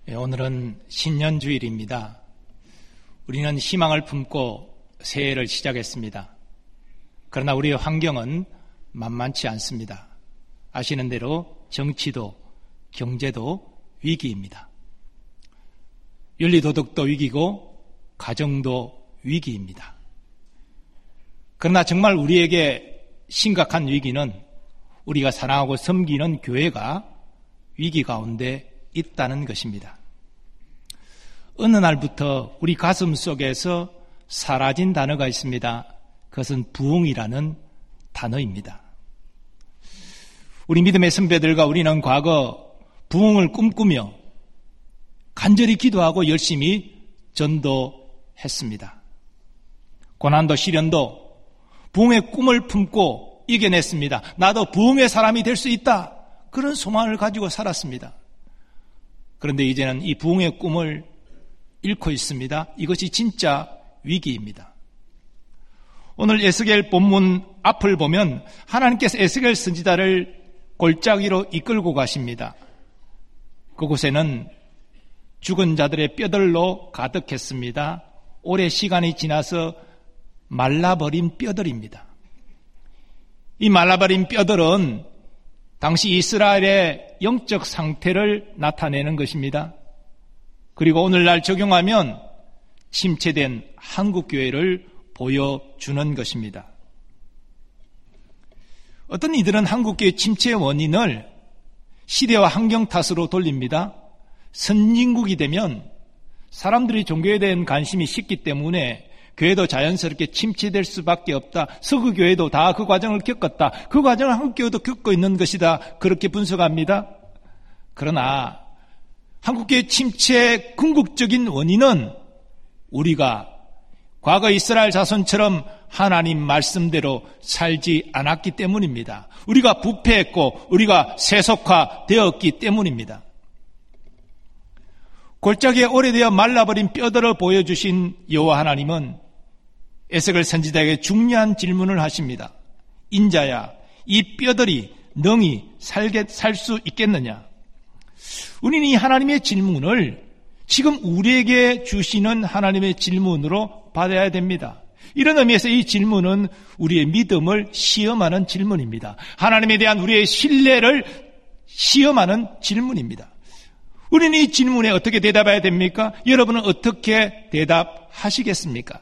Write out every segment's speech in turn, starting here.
오늘은 신년주일입니다. 우리는 희망을 품고 새해를 시작했습니다. 그러나 우리의 환경은 만만치 않습니다. 아시는 대로 정치도 경제도 위기입니다. 윤리도덕도 위기고 가정도 위기입니다. 그러나 정말 우리에게 심각한 위기는 우리가 사랑하고 섬기는 교회가 위기 가운데 있다는 것입니다. 어느 날부터 우리 가슴 속에서 사라진 단어가 있습니다. 그것은 부흥이라는 단어입니다. 우리 믿음의 선배들과 우리는 과거 부흥을 꿈꾸며 간절히 기도하고 열심히 전도했습니다. 고난도 시련도 부흥의 꿈을 품고 이겨냈습니다. 나도 부흥의 사람이 될 수 있다. 그런 소망을 가지고 살았습니다. 그런데 이제는 이 부흥의 꿈을 잃고 있습니다. 이것이 진짜 위기입니다. 오늘 에스겔 본문 앞을 보면 하나님께서 에스겔 선지자를 골짜기로 이끌고 가십니다. 그곳에는 죽은 자들의 뼈들로 가득했습니다. 오래 시간이 지나서 말라버린 뼈들입니다. 이 말라버린 뼈들은 당시 이스라엘의 영적 상태를 나타내는 것입니다. 그리고 오늘날 적용하면 침체된 한국교회를 보여주는 것입니다. 어떤 이들은 한국교회 침체의 원인을 시대와 환경 탓으로 돌립니다. 선진국이 되면 사람들이 종교에 대한 관심이 식기 때문에 교회도 자연스럽게 침체될 수밖에 없다. 서구교회도 다 그 과정을 겪었다. 그 과정을 한국교회도 겪고 있는 것이다. 그렇게 분석합니다. 그러나 한국교회 침체의 궁극적인 원인은 우리가 과거 이스라엘 자손처럼 하나님 말씀대로 살지 않았기 때문입니다. 우리가 부패했고 우리가 세속화되었기 때문입니다. 골짜기에 오래되어 말라버린 뼈들을 보여주신 여호와 하나님은 에스겔 선지자에게 중요한 질문을 하십니다. 인자야, 이 뼈들이 능히 살 수 있겠느냐? 우리는 이 하나님의 질문을 지금 우리에게 주시는 하나님의 질문으로 받아야 됩니다. 이런 의미에서 이 질문은 우리의 믿음을 시험하는 질문입니다. 하나님에 대한 우리의 신뢰를 시험하는 질문입니다. 우리는 이 질문에 어떻게 대답해야 됩니까? 여러분은 어떻게 대답하시겠습니까?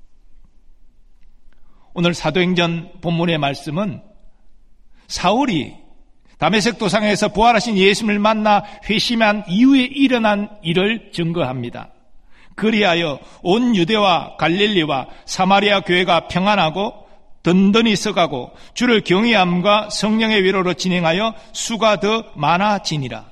오늘 사도행전 본문의 말씀은 사울이 다메섹 도상에서 부활하신 예수님을 만나 회심한 이후에 일어난 일을 증거합니다. 그리하여 온 유대와 갈릴리와 사마리아 교회가 평안하고 든든히 서가고 주를 경외함과 성령의 위로로 진행하여 수가 더 많아지니라.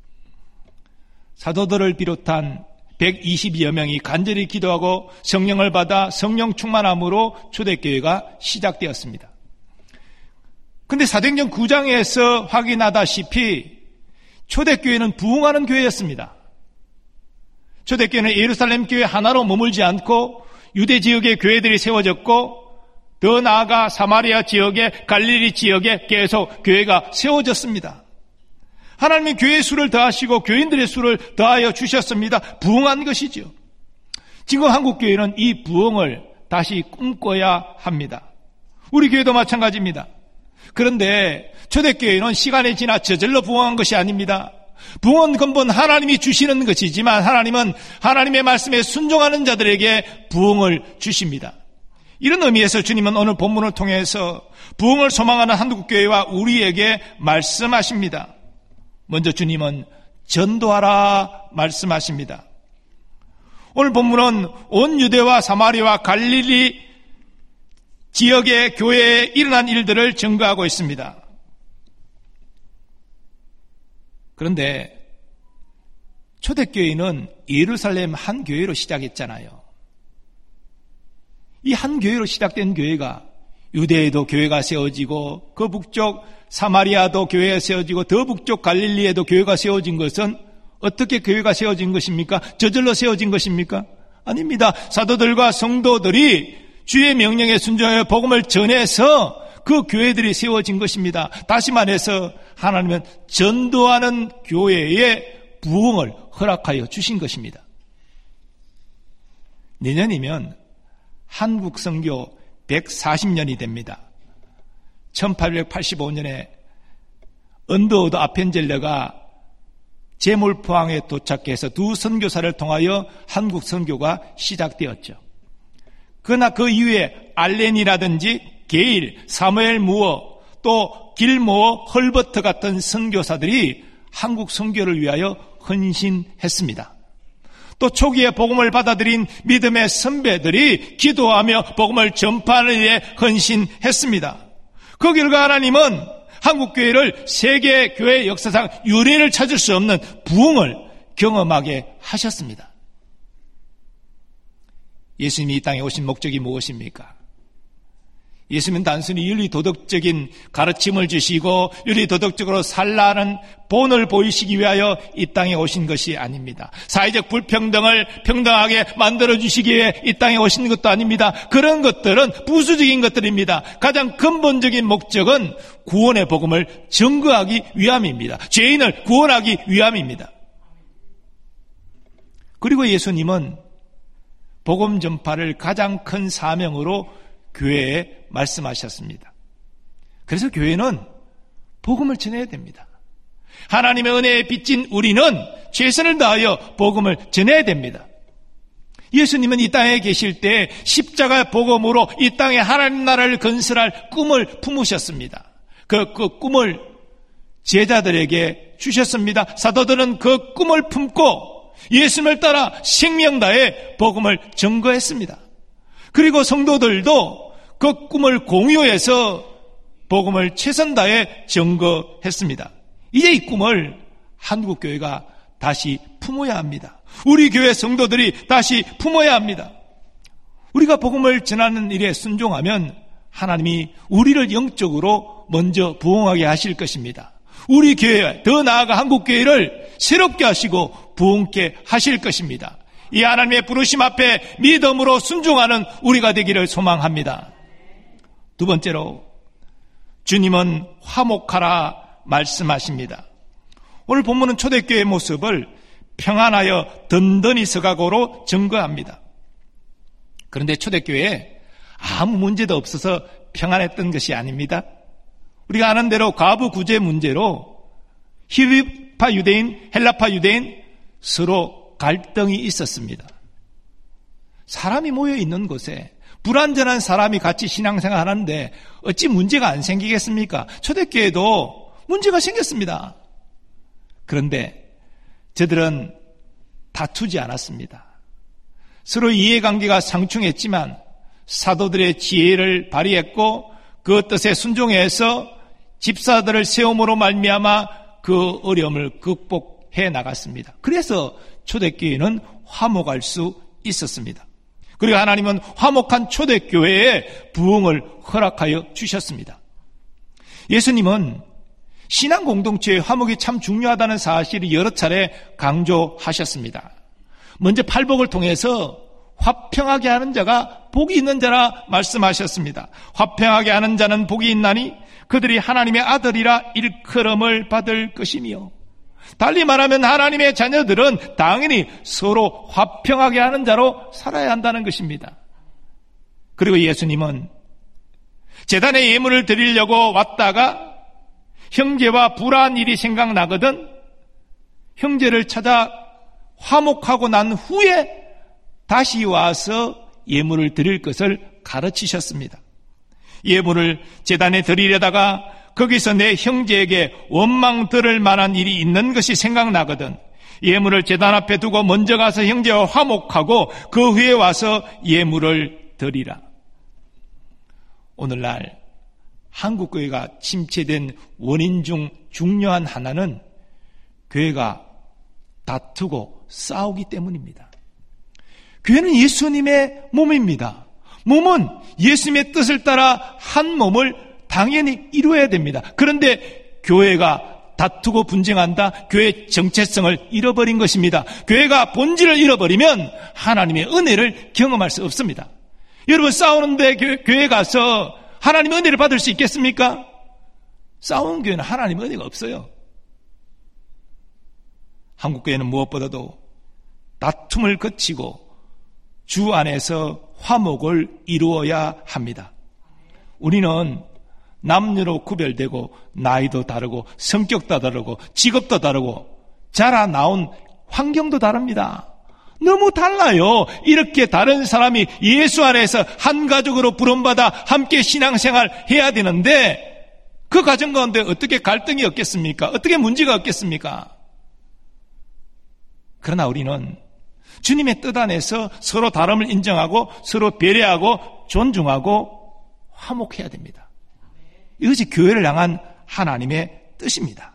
사도들을 비롯한 120여 명이 간절히 기도하고 성령을 받아 성령 충만함으로 초대교회가 시작되었습니다. 그런데 사도행전 9장에서 확인하다시피 초대교회는 부흥하는 교회였습니다. 초대교회는 예루살렘 교회 하나로 머물지 않고 유대 지역의 교회들이 세워졌고 더 나아가 사마리아 지역에 갈릴리 지역에 계속 교회가 세워졌습니다. 하나님이 교회의 수를 더하시고 교인들의 수를 더하여 주셨습니다. 부흥한 것이죠. 지금 한국교회는 이 부흥을 다시 꿈꿔야 합니다. 우리 교회도 마찬가지입니다. 그런데 초대교회는 시간이 지나 저절로 부흥한 것이 아닙니다. 부흥은 근본 하나님이 주시는 것이지만 하나님은 하나님의 말씀에 순종하는 자들에게 부흥을 주십니다. 이런 의미에서 주님은 오늘 본문을 통해서 부흥을 소망하는 한국교회와 우리에게 말씀하십니다. 먼저 주님은 전도하라 말씀하십니다. 오늘 본문은 온 유대와 사마리아와 갈릴리 지역의 교회에 일어난 일들을 증거하고 있습니다. 그런데 초대교회는 예루살렘 한 교회로 시작했잖아요. 이 한 교회로 시작된 교회가 유대에도 교회가 세워지고 그 북쪽 사마리아도 교회가 세워지고 더 북쪽 갈릴리에도 교회가 세워진 것은 어떻게 교회가 세워진 것입니까? 저절로 세워진 것입니까? 아닙니다. 사도들과 성도들이 주의 명령에 순종하여 복음을 전해서 그 교회들이 세워진 것입니다. 다시 말해서 하나님은 전도하는 교회에 부흥을 허락하여 주신 것입니다. 내년이면 한국 선교 140년이 됩니다. 1885년에 언더우드 아펜젤러가 제몰포항에 도착해서 두 선교사를 통하여 한국 선교가 시작되었죠. 그러나 그 이후에 알렌이라든지 게일, 사무엘 무어, 또 길모어, 헐버트 같은 선교사들이 한국 선교를 위하여 헌신했습니다. 또 초기에 복음을 받아들인 믿음의 선배들이 기도하며 복음을 전파하는 일에 헌신했습니다. 그 결과 하나님은 한국교회를 세계교회 역사상 유례를 찾을 수 없는 부흥을 경험하게 하셨습니다. 예수님이 이 땅에 오신 목적이 무엇입니까? 예수님은 단순히 윤리도덕적인 가르침을 주시고 윤리도덕적으로 살라는 본을 보이시기 위하여 이 땅에 오신 것이 아닙니다. 사회적 불평등을 평등하게 만들어주시기 위해 이 땅에 오신 것도 아닙니다. 그런 것들은 부수적인 것들입니다. 가장 근본적인 목적은 구원의 복음을 증거하기 위함입니다. 죄인을 구원하기 위함입니다. 그리고 예수님은 복음 전파를 가장 큰 사명으로 교회에 말씀하셨습니다. 그래서 교회는 복음을 전해야 됩니다. 하나님의 은혜에 빚진 우리는 최선을 다하여 복음을 전해야 됩니다. 예수님은 이 땅에 계실 때 십자가 복음으로 이 땅에 하나님 나라를 건설할 꿈을 품으셨습니다. 그 꿈을 제자들에게 주셨습니다. 사도들은 그 꿈을 품고 예수님을 따라 생명 다해 복음을 증거했습니다. 그리고 성도들도 그 꿈을 공유해서 복음을 최선 다해 증거했습니다. 이제 이 꿈을 한국교회가 다시 품어야 합니다. 우리 교회 성도들이 다시 품어야 합니다. 우리가 복음을 전하는 일에 순종하면 하나님이 우리를 영적으로 먼저 부흥하게 하실 것입니다. 우리 교회, 더 나아가 한국교회를 새롭게 하시고 부흥케 하실 것입니다. 이 하나님의 부르심 앞에 믿음으로 순종하는 우리가 되기를 소망합니다. 두 번째로 주님은 화목하라 말씀하십니다. 오늘 본문은 초대교회의 모습을 평안하여 든든히 서가고로 증거합니다. 그런데 초대교회에 아무 문제도 없어서 평안했던 것이 아닙니다. 우리가 아는 대로 과부 구제 문제로 히브리파 유대인, 헬라파 유대인 서로 갈등이 있었습니다. 사람이 모여 있는 곳에 불완전한 사람이 같이 신앙생활 하는데 어찌 문제가 안 생기겠습니까? 초대교회도 문제가 생겼습니다. 그런데 저들은 다투지 않았습니다. 서로 이해관계가 상충했지만 사도들의 지혜를 발휘했고 그 뜻에 순종해서 집사들을 세움으로 말미암아 그 어려움을 극복해 나갔습니다. 그래서 초대교회는 화목할 수 있었습니다. 그리고 하나님은 화목한 초대교회에 부흥을 허락하여 주셨습니다. 예수님은 신앙 공동체의 화목이 참 중요하다는 사실을 여러 차례 강조하셨습니다. 먼저 팔복을 통해서 화평하게 하는 자가 복이 있는 자라 말씀하셨습니다. 화평하게 하는 자는 복이 있나니 그들이 하나님의 아들이라 일컬음을 받을 것이며, 달리 말하면 하나님의 자녀들은 당연히 서로 화평하게 하는 자로 살아야 한다는 것입니다. 그리고 예수님은 제단에 예물을 드리려고 왔다가 형제와 불화한 일이 생각나거든 형제를 찾아 화목하고 난 후에 다시 와서 예물을 드릴 것을 가르치셨습니다. 예물을 제단에 드리려다가 거기서 내 형제에게 원망 들을 만한 일이 있는 것이 생각나거든 예물을 제단 앞에 두고 먼저 가서 형제와 화목하고 그 후에 와서 예물을 드리라. 오늘날 한국교회가 침체된 원인 중 중요한 하나는 교회가 다투고 싸우기 때문입니다. 교회는 예수님의 몸입니다. 몸은 예수님의 뜻을 따라 한 몸을 당연히 이루어야 됩니다. 그런데 교회가 다투고 분쟁한다. 교회의 정체성을 잃어버린 것입니다. 교회가 본질을 잃어버리면 하나님의 은혜를 경험할 수 없습니다. 여러분 싸우는데 교회 가서 하나님의 은혜를 받을 수 있겠습니까? 싸우는 교회는 하나님의 은혜가 없어요. 한국교회는 무엇보다도 다툼을 거치고 주 안에서 화목을 이루어야 합니다. 우리는 남녀로 구별되고 나이도 다르고 성격도 다르고 직업도 다르고 자라 나온 환경도 다릅니다. 너무 달라요. 이렇게 다른 사람이 예수 안에서 한 가족으로 부름받아 함께 신앙생활 해야 되는데 그 가정 가운데 어떻게 갈등이 없겠습니까? 어떻게 문제가 없겠습니까? 그러나 우리는 주님의 뜻 안에서 서로 다름을 인정하고 서로 배려하고 존중하고 화목해야 됩니다. 이것이 교회를 향한 하나님의 뜻입니다.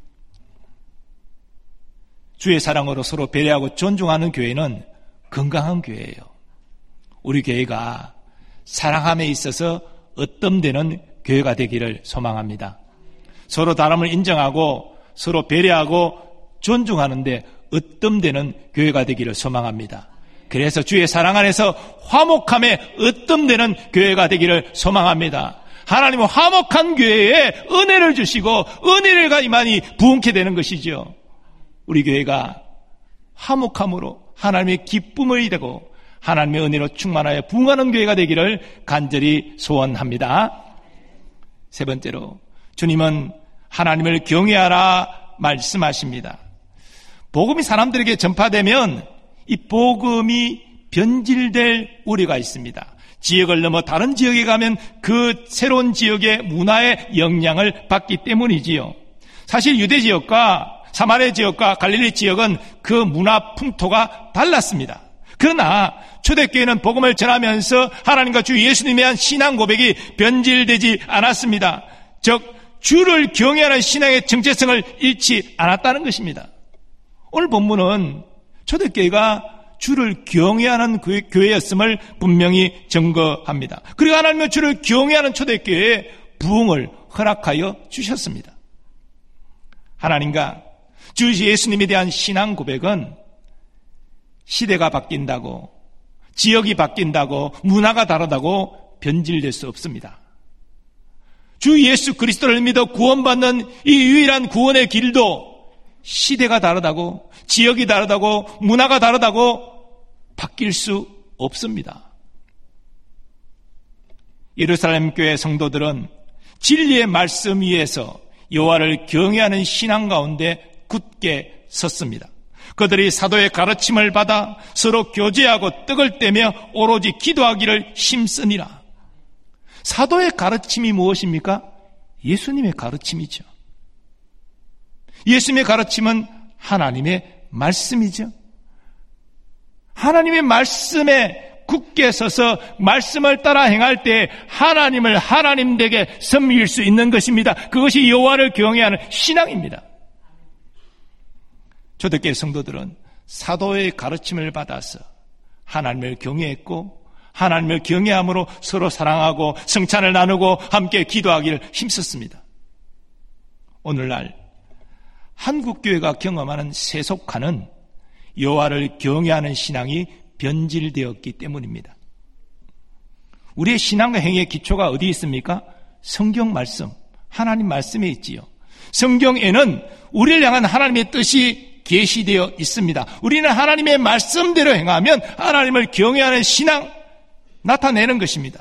주의 사랑으로 서로 배려하고 존중하는 교회는 건강한 교회예요. 우리 교회가 사랑함에 있어서 어뜸되는 교회가 되기를 소망합니다. 서로 다름을 인정하고 서로 배려하고 존중하는데 으뜸되는 교회가 되기를 소망합니다. 그래서 주의 사랑 안에서 화목함에 으뜸되는 교회가 되기를 소망합니다. 하나님은 화목한 교회에 은혜를 주시고 은혜를 임하니 부흥케 되는 것이죠. 우리 교회가 화목함으로 하나님의 기쁨을 되고 하나님의 은혜로 충만하여 부흥하는 교회가 되기를 간절히 소원합니다. 세 번째로 주님은 하나님을 경외하라 말씀하십니다. 복음이 사람들에게 전파되면 이 복음이 변질될 우려가 있습니다. 지역을 넘어 다른 지역에 가면 그 새로운 지역의 문화의 영향을 받기 때문이지요. 사실 유대 지역과 사마리아 지역과 갈릴리 지역은 그 문화 풍토가 달랐습니다. 그러나 초대교회는 복음을 전하면서 하나님과 주 예수님에 대한 신앙 고백이 변질되지 않았습니다. 즉 주를 경외하는 신앙의 정체성을 잃지 않았다는 것입니다. 오늘 본문은 초대교회가 주를 경외하는 교회였음을 분명히 증거합니다. 그리고 하나님은 주를 경외하는 초대교회에 부흥을 허락하여 주셨습니다. 하나님과 주 예수님에 대한 신앙 고백은 시대가 바뀐다고, 지역이 바뀐다고, 문화가 다르다고 변질될 수 없습니다. 주 예수 그리스도를 믿어 구원받는 이 유일한 구원의 길도 시대가 다르다고, 지역이 다르다고, 문화가 다르다고 바뀔 수 없습니다. 예루살렘 교회 성도들은 진리의 말씀 위에서 여호와를 경외하는 신앙 가운데 굳게 섰습니다. 그들이 사도의 가르침을 받아 서로 교제하고 떡을 떼며 오로지 기도하기를 힘쓰니라. 사도의 가르침이 무엇입니까? 예수님의 가르침이죠. 예수님의 가르침은 하나님의 말씀이죠. 하나님의 말씀에 굳게 서서 말씀을 따라 행할 때 하나님을 하나님 되게 섬길 수 있는 것입니다. 그것이 여호와를 경외하는 신앙입니다. 초대교회 성도들은 사도의 가르침을 받아서 하나님을 경외했고 하나님을 경외함으로 서로 사랑하고 성찬을 나누고 함께 기도하기를 힘썼습니다. 오늘날 한국교회가 경험하는 세속화는 여호와를 경외하는 신앙이 변질되었기 때문입니다. 우리의 신앙과 행위의 기초가 어디 있습니까? 성경 말씀, 하나님 말씀에 있지요. 성경에는 우리를 향한 하나님의 뜻이 계시되어 있습니다. 우리는 하나님의 말씀대로 행하면 하나님을 경외하는 신앙 나타내는 것입니다.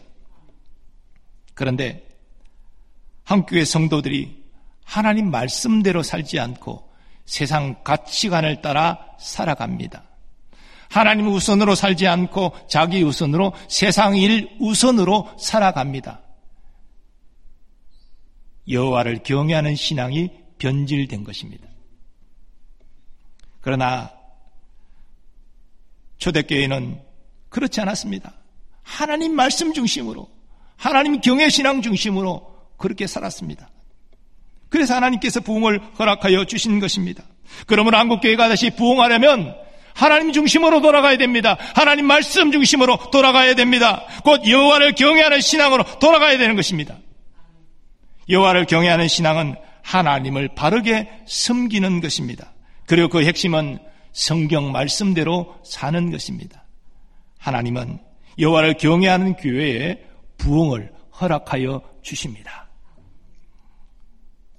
그런데 한국교회 성도들이 하나님 말씀대로 살지 않고 세상 가치관을 따라 살아갑니다. 하나님 우선으로 살지 않고 자기 우선으로, 세상 일 우선으로 살아갑니다. 여호와를 경외하는 신앙이 변질된 것입니다. 그러나 초대교회는 그렇지 않았습니다. 하나님 말씀 중심으로, 하나님 경외 신앙 중심으로 그렇게 살았습니다. 그래서 하나님께서 부흥을 허락하여 주신 것입니다. 그러므로 한국교회가 다시 부흥하려면 하나님 중심으로 돌아가야 됩니다. 하나님 말씀 중심으로 돌아가야 됩니다. 곧 여호와를 경외하는 신앙으로 돌아가야 되는 것입니다. 여호와를 경외하는 신앙은 하나님을 바르게 섬기는 것입니다. 그리고 그 핵심은 성경 말씀대로 사는 것입니다. 하나님은 여호와를 경외하는 교회에 부흥을 허락하여 주십니다.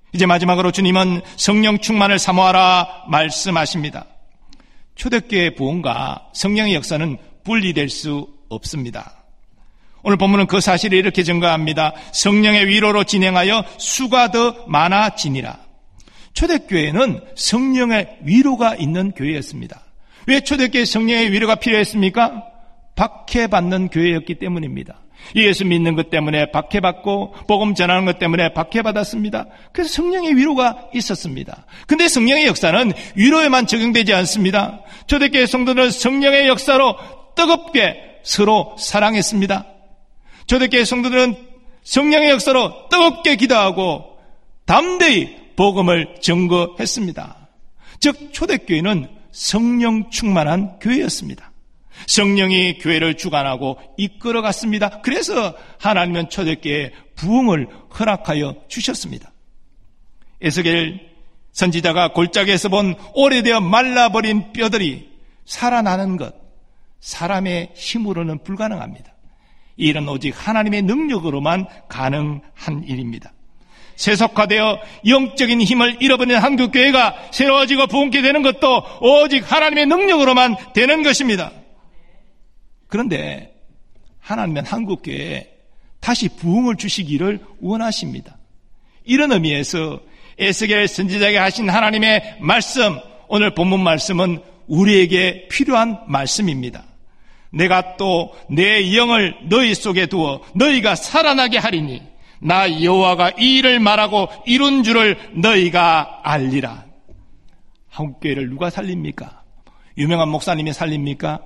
이제 마지막으로 주님은 성령 충만을 사모하라 말씀하십니다. 초대교회 부흥과 성령의 역사는 분리될 수 없습니다. 오늘 본문은 그 사실을 이렇게 증거합니다. 성령의 위로로 진행하여 수가 더 많아지니라. 초대교회는 성령의 위로가 있는 교회였습니다. 왜 초대교회 성령의 위로가 필요했습니까? 박해받는 교회였기 때문입니다. 예수 믿는 것 때문에 박해받고 복음 전하는 것 때문에 박해받았습니다. 그래서 성령의 위로가 있었습니다. 근데 성령의 역사는 위로에만 적용되지 않습니다. 초대교회 성도들은 성령의 역사로 뜨겁게 서로 사랑했습니다. 초대교회 성도들은 성령의 역사로 뜨겁게 기도하고 담대히 복음을 전거했습니다. 즉 초대교회는 성령 충만한 교회였습니다. 성령이 교회를 주관하고 이끌어갔습니다. 그래서 하나님은 초대교회에 부흥을 허락하여 주셨습니다. 에스겔 선지자가 골짜기에서 본 오래되어 말라버린 뼈들이 살아나는 것, 사람의 힘으로는 불가능합니다. 이 일은 오직 하나님의 능력으로만 가능한 일입니다. 세속화되어 영적인 힘을 잃어버린 한국교회가 새로워지고 부흥케 되는 것도 오직 하나님의 능력으로만 되는 것입니다. 그런데 하나님은 한국교회에 다시 부흥을 주시기를 원하십니다. 이런 의미에서 에스겔 선지자에게 하신 하나님의 말씀, 오늘 본문 말씀은 우리에게 필요한 말씀입니다. 내가 또 내 영을 너희 속에 두어 너희가 살아나게 하리니 나 여호와가 이 일을 말하고 이룬 줄을 너희가 알리라. 한국교회를 누가 살립니까? 유명한 목사님이 살립니까?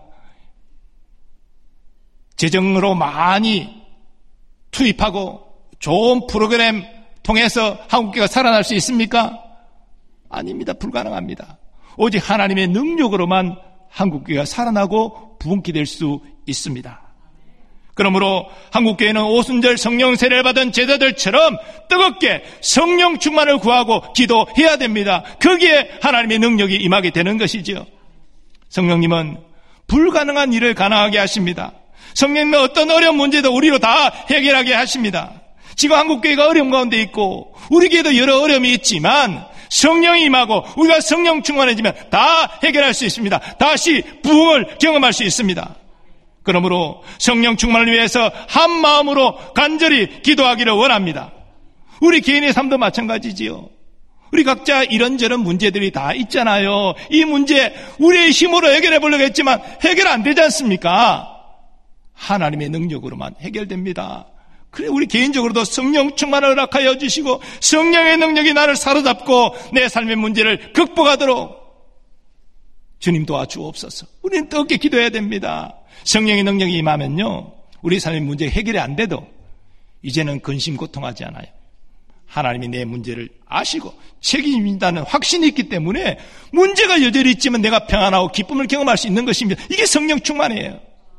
재정으로 많이 투입하고 좋은 프로그램 통해서 한국교회가 살아날 수 있습니까? 아닙니다. 불가능합니다. 오직 하나님의 능력으로만 한국교회가 살아나고 부흥케 될 수 있습니다. 그러므로 한국교회는 오순절 성령 세례를 받은 제자들처럼 뜨겁게 성령 충만을 구하고 기도해야 됩니다. 거기에 하나님의 능력이 임하게 되는 것이지요. 성령님은 불가능한 일을 가능하게 하십니다. 성령님은 어떤 어려운 문제도 우리로 다 해결하게 하십니다. 지금 한국교회가 어려움 가운데 있고 우리 교회도 여러 어려움이 있지만 성령이 임하고 우리가 성령 충만해지면 다 해결할 수 있습니다. 다시 부흥을 경험할 수 있습니다. 그러므로 성령 충만을 위해서 한 마음으로 간절히 기도하기를 원합니다. 우리 개인의 삶도 마찬가지지요. 우리 각자 이런저런 문제들이 다 있잖아요. 이 문제 우리의 힘으로 해결해 보려고 했지만 해결 안 되지 않습니까? 하나님의 능력으로만 해결됩니다. 그래 우리 개인적으로도 성령 충만을 허락하여 주시고 성령의 능력이 나를 사로잡고 내 삶의 문제를 극복하도록 주님 도와주옵소서. 우리는 뜨겁게 기도해야 됩니다. 성령의 능력이 임하면요 우리 삶의 문제 해결이 안 돼도 이제는 근심 고통하지 않아요. 하나님이 내 문제를 아시고 책임진다는 확신이 있기 때문에 문제가 여전히 있지만 내가 평안하고 기쁨을 경험할 수 있는 것입니다. 이게 성령 충만이에요.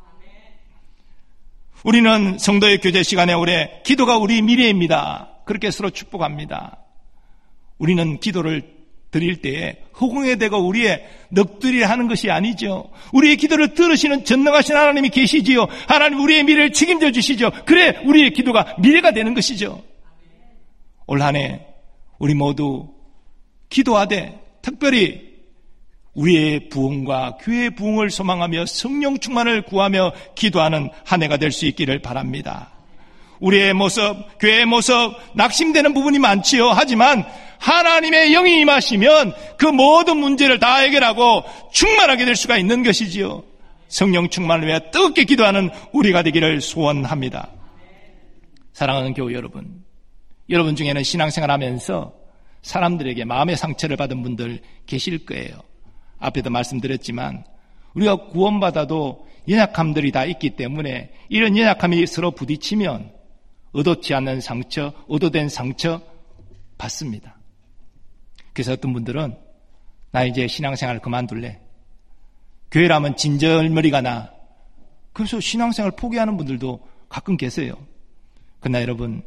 우리는 성도의 교제 시간에 올해 기도가 우리 미래입니다. 그렇게 서로 축복합니다. 우리는 기도를 드릴 때에 허공에 대고 우리의 넋두리를 하는 것이 아니죠. 우리의 기도를 들으시는 전능하신 하나님이 계시지요. 하나님 우리의 미래를 책임져 주시죠. 그래 우리의 기도가 미래가 되는 것이죠. 올 한 해 우리 모두 기도하되 특별히 우리의 부흥과 교회의 부흥을 소망하며 성령 충만을 구하며 기도하는 한 해가 될 수 있기를 바랍니다. 우리의 모습, 교회의 모습 낙심되는 부분이 많지요. 하지만 하나님의 영이 임하시면 그 모든 문제를 다 해결하고 충만하게 될 수가 있는 것이지요. 성령 충만을 위해 뜨겁게 기도하는 우리가 되기를 소원합니다. 사랑하는 교회 여러분, 여러분 중에는 신앙생활하면서 사람들에게 마음의 상처를 받은 분들 계실 거예요. 앞에도 말씀드렸지만 우리가 구원받아도 연약함들이 다 있기 때문에 이런 연약함이 서로 부딪히면 의도치 않는 상처, 의도된 상처 받습니다. 그래서 어떤 분들은 나 이제 신앙생활 그만둘래. 교회라면 진절머리가 나. 그래서 신앙생활 포기하는 분들도 가끔 계세요. 그러나 여러분,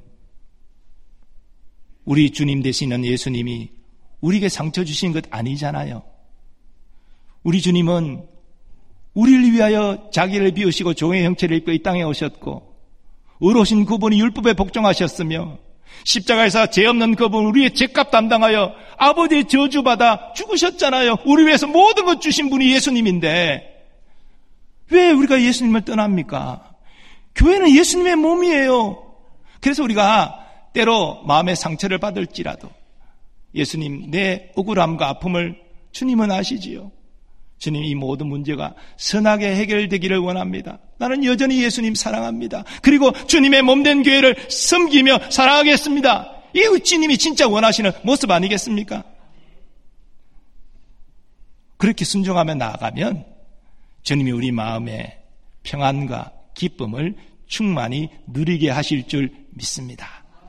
우리 주님 되시는 예수님이 우리에게 상처 주신 것 아니잖아요. 우리 주님은 우리를 위하여 자기를 비우시고 종의 형체를 입고 이 땅에 오셨고 의로우신 그분이 율법에 복종하셨으며 십자가에서 죄 없는 그분 우리의 죄값 담당하여 아버지의 저주받아 죽으셨잖아요. 우리 위해서 모든 것 주신 분이 예수님인데 왜 우리가 예수님을 떠납니까? 교회는 예수님의 몸이에요. 그래서 우리가 때로 마음의 상처를 받을지라도 예수님, 내 억울함과 아픔을 주님은 아시지요. 주님, 이 모든 문제가 선하게 해결되기를 원합니다. 나는 여전히 예수님 사랑합니다. 그리고 주님의 몸된 교회를 섬기며 사랑하겠습니다. 이게 주님이 진짜 원하시는 모습 아니겠습니까? 그렇게 순종하며 나아가면 주님이 우리 마음에 평안과 기쁨을 충만히 누리게 하실 줄 믿습니다.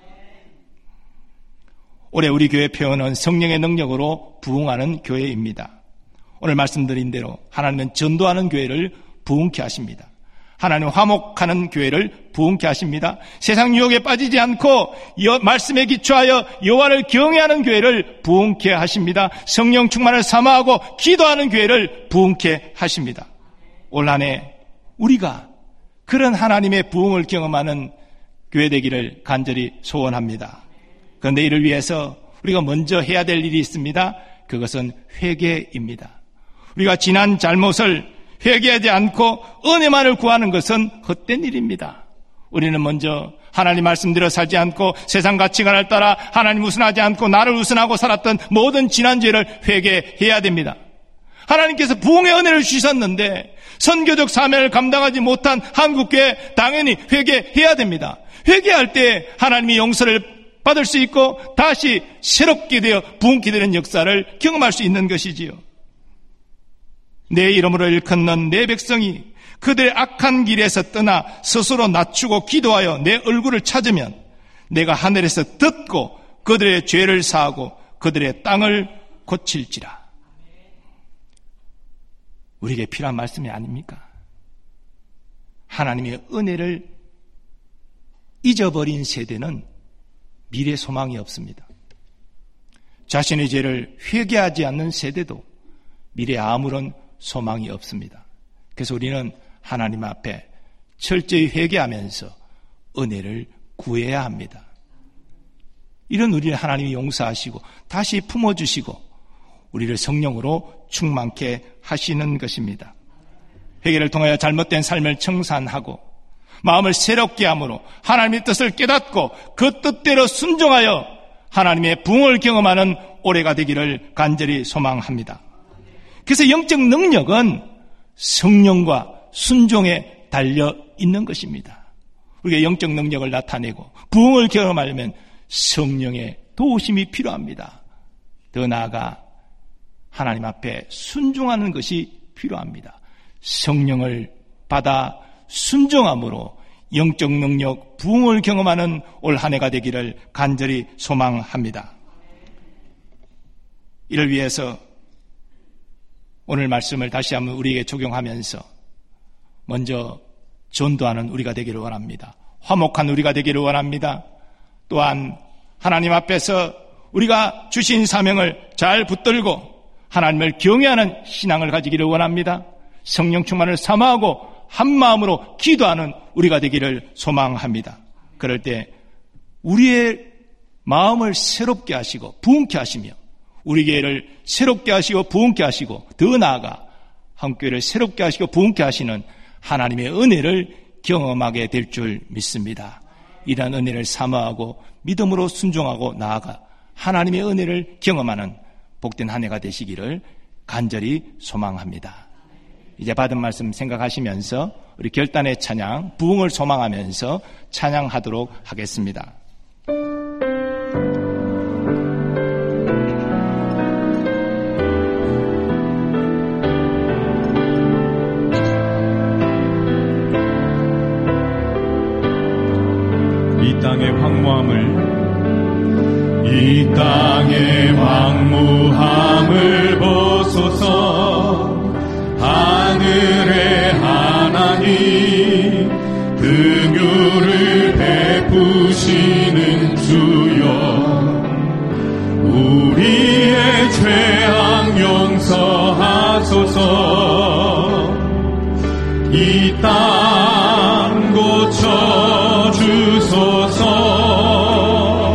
올해 우리 교회 표현은 성령의 능력으로 부흥하는 교회입니다. 오늘 말씀드린 대로 하나님은 전도하는 교회를 부흥케 하십니다. 하나님 화목하는 교회를 부흥케 하십니다. 세상 유혹에 빠지지 않고 말씀에 기초하여 여호와를 경외하는 교회를 부흥케 하십니다. 성령 충만을 사모하고 기도하는 교회를 부흥케 하십니다. 올 한 해 우리가 그런 하나님의 부흥을 경험하는 교회 되기를 간절히 소원합니다. 그런데 이를 위해서 우리가 먼저 해야 될 일이 있습니다. 그것은 회개입니다. 우리가 지난 잘못을 회개하지 않고 은혜만을 구하는 것은 헛된 일입니다. 우리는 먼저 하나님 말씀대로 살지 않고 세상 가치관을 따라 하나님 우선하지 않고 나를 우선하고 살았던 모든 지난 죄를 회개해야 됩니다. 하나님께서 부흥의 은혜를 주셨는데 선교적 사명을 감당하지 못한 한국교회 당연히 회개해야 됩니다. 회개할 때 하나님이 용서를 받을 수 있고 다시 새롭게 되어 부흥케 되는 역사를 경험할 수 있는 것이지요. 내 이름으로 일컫는 내 백성이 그들의 악한 길에서 떠나 스스로 낮추고 기도하여 내 얼굴을 찾으면 내가 하늘에서 듣고 그들의 죄를 사하고 그들의 땅을 고칠지라. 우리에게 필요한 말씀이 아닙니까? 하나님의 은혜를 잊어버린 세대는 미래 소망이 없습니다. 자신의 죄를 회개하지 않는 세대도 미래에 아무런 소망이 없습니다. 그래서 우리는 하나님 앞에 철저히 회개하면서 은혜를 구해야 합니다. 이런 우리를 하나님이 용서하시고 다시 품어주시고 우리를 성령으로 충만케 하시는 것입니다. 회개를 통하여 잘못된 삶을 청산하고 마음을 새롭게 함으로 하나님의 뜻을 깨닫고 그 뜻대로 순종하여 하나님의 부흥을 경험하는 올해가 되기를 간절히 소망합니다. 그래서 영적 능력은 성령과 순종에 달려 있는 것입니다. 우리가 영적 능력을 나타내고 부흥을 경험하려면 성령의 도우심이 필요합니다. 더 나아가 하나님 앞에 순종하는 것이 필요합니다. 성령을 받아 순종함으로 영적 능력, 부흥을 경험하는 올 한 해가 되기를 간절히 소망합니다. 이를 위해서 오늘 말씀을 다시 한번 우리에게 적용하면서 먼저 전도하는 우리가 되기를 원합니다. 화목한 우리가 되기를 원합니다. 또한 하나님 앞에서 우리가 주신 사명을 잘 붙들고 하나님을 경외하는 신앙을 가지기를 원합니다. 성령 충만을 사모하고 한 마음으로 기도하는 우리가 되기를 소망합니다. 그럴 때 우리의 마음을 새롭게 하시고 부흥케 하시며 우리 교회를 새롭게 하시고 부흥케 하시고 더 나아가 한국교회를 새롭게 하시고 부흥케 하시는 하나님의 은혜를 경험하게 될 줄 믿습니다. 이러한 은혜를 사모하고 믿음으로 순종하고 나아가 하나님의 은혜를 경험하는 복된 한 해가 되시기를 간절히 소망합니다. 이제 받은 말씀 생각하시면서 우리 결단의 찬양, 부흥을 소망하면서 찬양하도록 하겠습니다. 이 땅의 황무함을 보소서. 하늘의 하나님 긍휼을 베푸시는 주여, 우리의 죄악 용서하소서. 이 땅 고쳐주소서.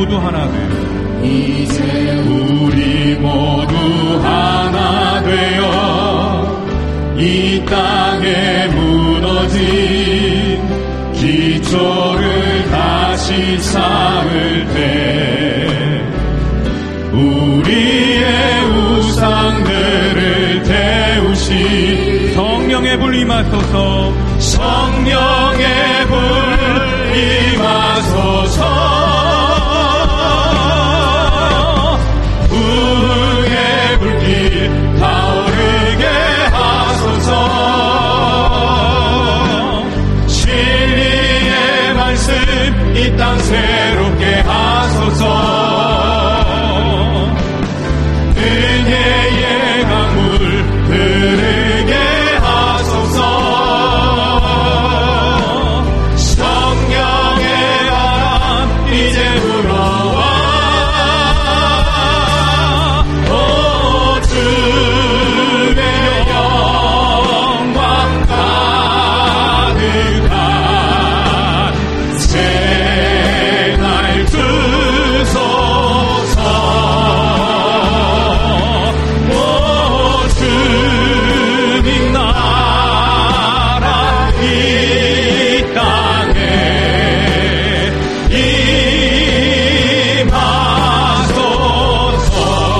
모두 하나 되어 이제 우리 모두 하나 되어 이 땅에 무너진 기초를 다시 쌓을 때 우리의 우상들을 태우시 성령의 불 임하소서 성령의 불 임하소서 부흥의 불길 타오르게 하소서 진리의 말씀 이 땅 새롭게 하소서 은혜의 강물 흐르게 하소서 성령의 바람 이제 불어와 오 주의 영광 가득한 새날 주소서 오 주님 나라 이 땅에 임하소서.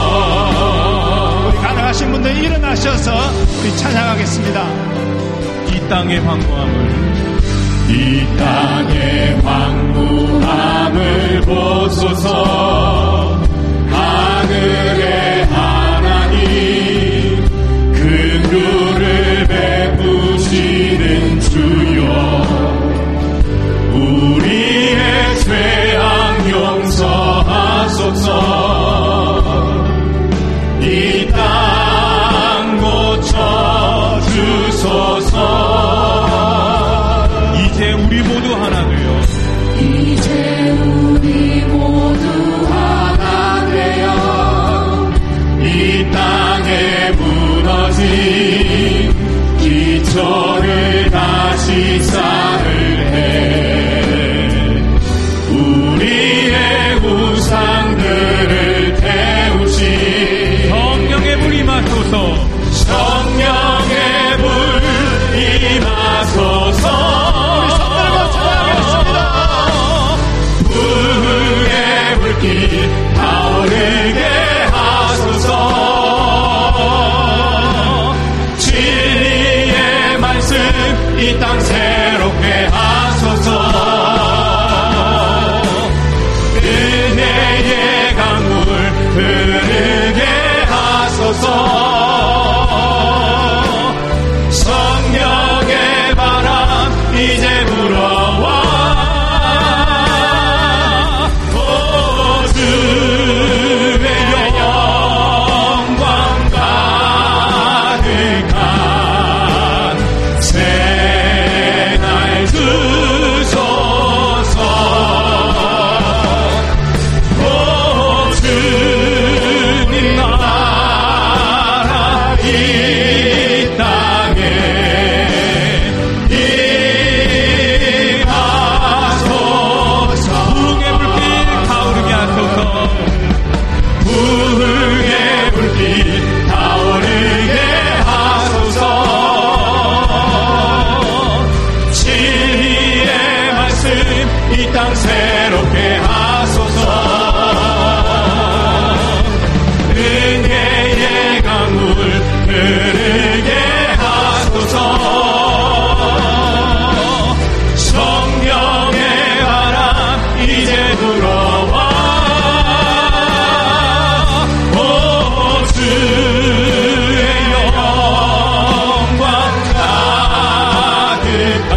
가능하신 분들 일어나셔서 우리 찬양하겠습니다. 이 땅의 황무함을 이 땅의 황무함을 보소서 하늘의 하나님 긍휼을 베푸시는 주여 우리의 죄악 용서하소서 이 땅 고쳐 주소서 이제 우리 모두 하나 되어 이제 우리 모두 하나 되어 이 땅에 무너진 기초를 다시 쌓을 해 우리의 우상들을 태우시 성령의 불 임하소서 성령의 불 임하소서 부흥의 불길 타오르게 하소서 진리의 말씀 이 땅 새롭게 하소서 은혜의 강물 흐르게 하소서 성령의 바람 이제 불어와 오 주의 영광 가득한 새날 주소서 오 주님 나라 이 땅에 임하소서 부흥의 불길 타오르게 하소서 부흥의 불길 타오르게 하소서 진리의 말씀 이 땅 새롭게 하소서 은혜의 강물 흐르게 하소서 성령의 바람 이제 불어와 오 주의 영광 가득한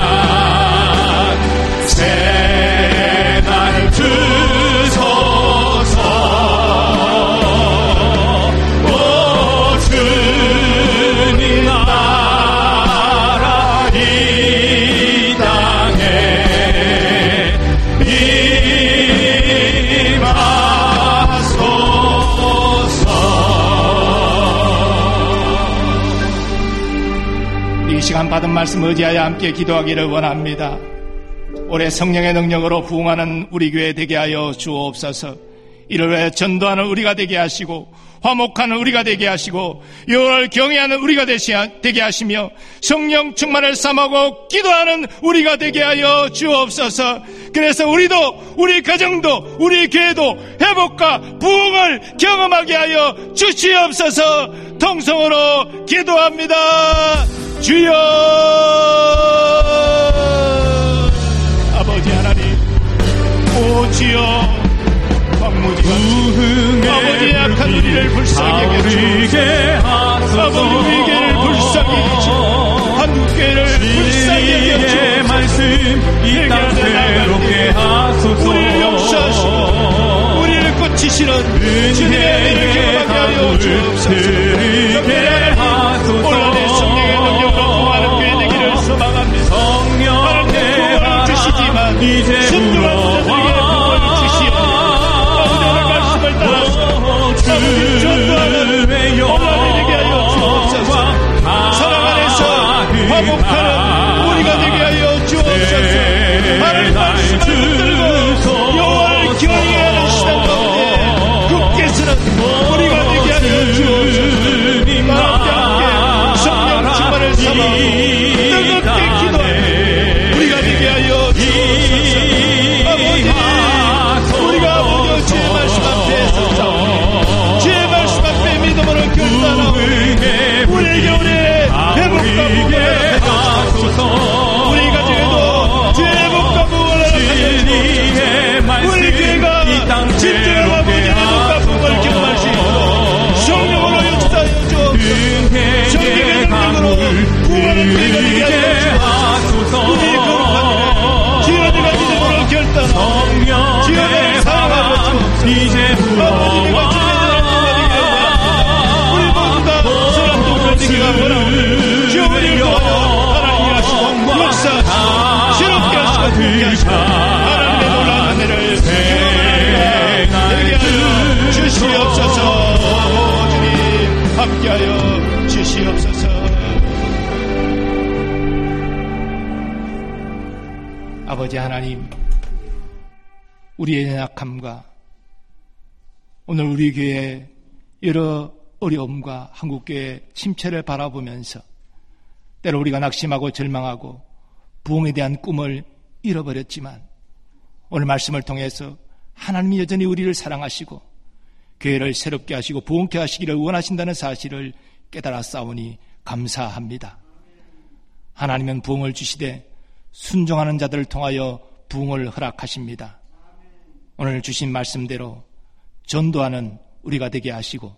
새날 주소서 오 주님 나라 이 땅에 임하소서 이 시간 받은 말씀 의지하여 함께 기도하기를 원합니다. 올해 성령의 능력으로 부흥하는 우리 교회 되게 하여 주옵소서. 이를 위해 전도하는 우리가 되게 하시고, 화목하는 우리가 되게 하시고, 여호와를 경외하는 우리가 되게 하시며, 성령 충만을 삼하고 기도하는 우리가 되게 하여 주옵소서. 그래서 우리도, 우리 가정도, 우리 교회도 회복과 부흥을 경험하게 하여 주시옵소서. 통성으로 기도합니다. 주여. 아버지 하나님, 오 주여, 아버지의 약한 우리를 불쌍히 여겨주옵소서. 아버지 우리 교회를 불쌍히 여겨주옵소서. 한국교회를 불쌍히 여겨주옵소서. 말씀 이 땅 새롭게 하소서. 우리를 용서하시고 우리를 고치시는 주님의 은혜를 경험하게 하여 주옵소서. 온라인의 성령의 능력으로 부흥하는 교회 되기를 소망합니다. 성령의 부흥을 주시지만 순종한 자들에게 부흥을 주시옵소서. 아버지 전도하는 온라인이 되게 하여 주옵소서. 사랑 안에서 화목하는 우리가 되게 하여 주옵소서. 하나님 말씀을 붙들고 여호와를 경외해야 하는 시간 가운데 굳게 서는 우리가 되게 하여 주옵소서. 마음과 함께 성령 충만을 삼아 뜨겁게 기도하는 우리가 되게 하여 주옵소서. 아버지, 우리가 아버지 주의 말씀 앞에 서서 주의 말씀 앞에 믿음으로 결단하고 우리에게 우리의 회복과 부흥을 하소서. 우리 가정에도 주의 회복과 부흥을 하소서. 우리 교회가 진정한 아버지의 회복과 부흥을 경험할 수 있도록 성령으로 역사하여 주옵소서. 성령의 능력으로 부흥하는 교회가 되게 하여 주옵소서. 우리의 거룩한 주여들과 믿음으로 결단하고 주여들을 사랑하고 주옵소서. 아버지가 우리 모두 다 선한 동물 되기가 원하오니 주여 우리를 도와여 하나님이 하시고 역사하시고 새롭게 하시고 부흥케 하시고 하나님의 놀라운 은혜를 되게 하여 주시옵소서. 주님 함께하여 주시옵소서. 아버지 하나님, 우리의 연약함과 오늘 우리 교회의 여러 어려움과 한국교회의 침체를 바라보면서 때로 우리가 낙심하고 절망하고 부흥에 대한 꿈을 잃어버렸지만 오늘 말씀을 통해서 하나님이 여전히 우리를 사랑하시고 교회를 새롭게 하시고 부흥케 하시기를 원하신다는 사실을 깨달았사오니 감사합니다. 하나님은 부흥을 주시되 순종하는 자들을 통하여 부흥을 허락하십니다. 오늘 주신 말씀대로 전도하는 우리가 되게 하시고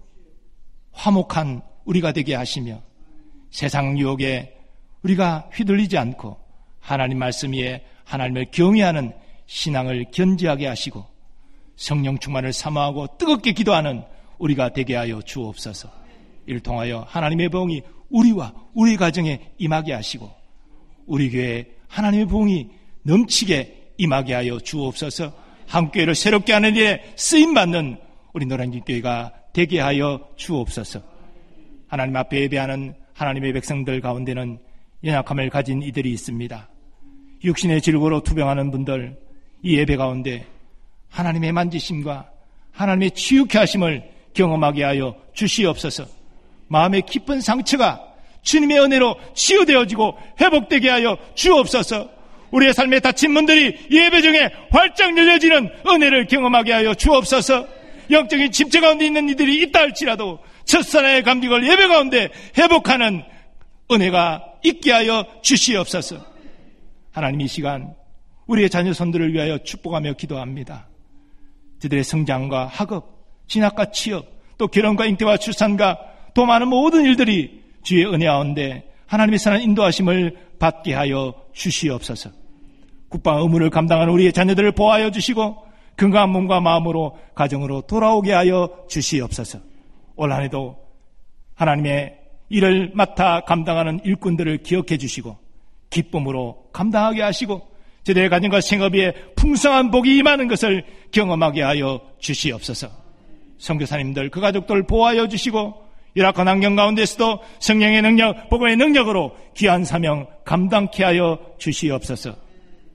화목한 우리가 되게 하시며 세상 유혹에 우리가 휘둘리지 않고 하나님 말씀 위에 하나님을 경외하는 신앙을 견지하게 하시고 성령 충만을 사모하고 뜨겁게 기도하는 우리가 되게 하여 주옵소서. 이를 통하여 하나님의 부흥이 우리와 우리 가정에 임하게 하시고 우리 교회에 하나님의 부흥이 넘치게 임하게 하여 주옵소서. 한국교회를 새롭게 하는 일에 쓰임받는 우리 노량진교회가 되게 하여 주옵소서. 하나님 앞에 예배하는 하나님의 백성들 가운데는 연약함을 가진 이들이 있습니다. 육신의 질고로 투병하는 분들, 이 예배 가운데 하나님의 만지심과 하나님의 치유케 하심을 경험하게 하여 주시옵소서. 마음의 깊은 상처가 주님의 은혜로 치유되어지고 회복되게 하여 주옵소서. 우리의 삶에 닫힌 문들이 예배 중에 활짝 열려지는 은혜를 경험하게 하여 주옵소서. 영적인 침체 가운데 있는 이들이 있다 할지라도 첫사랑의 감격을 예배 가운데 회복하는 은혜가 있게 하여 주시옵소서. 하나님, 이 시간 우리의 자녀 손들을 위하여 축복하며 기도합니다. 그들의 성장과 학업, 진학과 취업, 또 결혼과 잉태와 출산과 또 많은 모든 일들이 주의 은혜 가운데 하나님의 선한 인도하심을 받게 하여 주시옵소서. 국방 의무를 감당하는 우리의 자녀들을 보호하여 주시고 건강한 몸과 마음으로 가정으로 돌아오게 하여 주시옵소서. 올 한 해도 하나님의 일을 맡아 감당하는 일꾼들을 기억해 주시고 기쁨으로 감당하게 하시고 저들의 가정과 생업에 풍성한 복이 임하는 것을 경험하게 하여 주시옵소서. 선교사님들, 그 가족들 보호하여 주시고 열악한 환경 가운데서도 성령의 능력, 복음의 능력으로 귀한 사명 감당케 하여 주시옵소서.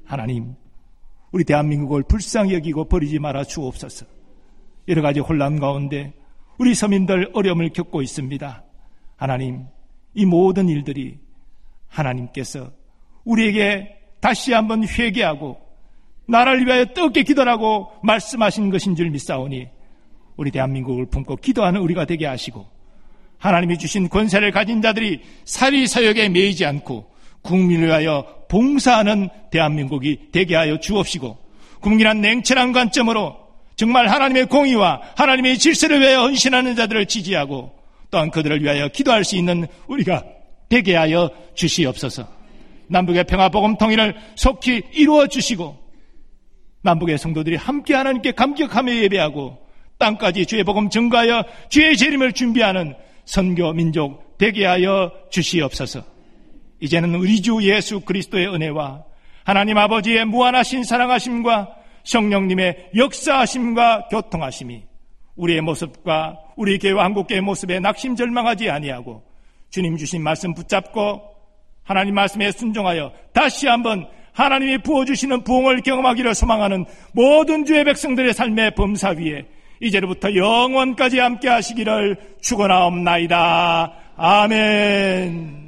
하나님, 우리 대한민국을 불쌍히 여기고 버리지 말아 주옵소서. 여러 가지 혼란 가운데 우리 서민들 어려움을 겪고 있습니다. 하나님, 이 모든 일들이 하나님께서 우리에게 다시 한번 회개하고 나라를 위하여 뜨겁게 기도하고 말씀하신 것인 줄 믿사오니 우리 대한민국을 품고 기도하는 우리가 되게 하시고, 하나님이 주신 권세를 가진 자들이 사리사욕에 매이지 않고 국민을 위하여 봉사하는 대한민국이 되게 하여 주옵시고, 국민한 냉철한 관점으로 정말 하나님의 공의와 하나님의 질서를 위하여 헌신하는 자들을 지지하고 또한 그들을 위하여 기도할 수 있는 우리가 되게 하여 주시옵소서. 남북의 평화복음 통일을 속히 이루어 주시고, 남북의 성도들이 함께 하나님께 감격하며 예배하고 땅까지 주의 복음 증거하여 주의 재림을 준비하는 선교 민족 되게 하여 주시옵소서. 이제는 우리 주 예수 그리스도의 은혜와 하나님 아버지의 무한하신 사랑하심과 성령님의 역사하심과 교통하심이 우리의 모습과 우리 교회와 한국교회의 모습에 낙심절망하지 아니하고 주님 주신 말씀 붙잡고 하나님 말씀에 순종하여 다시 한번 하나님이 부어주시는 부흥을 경험하기를 소망하는 모든 주의 백성들의 삶의 범사 위에 이제로부터 영원까지 함께 하시기를 축원하옵나이다. 아멘.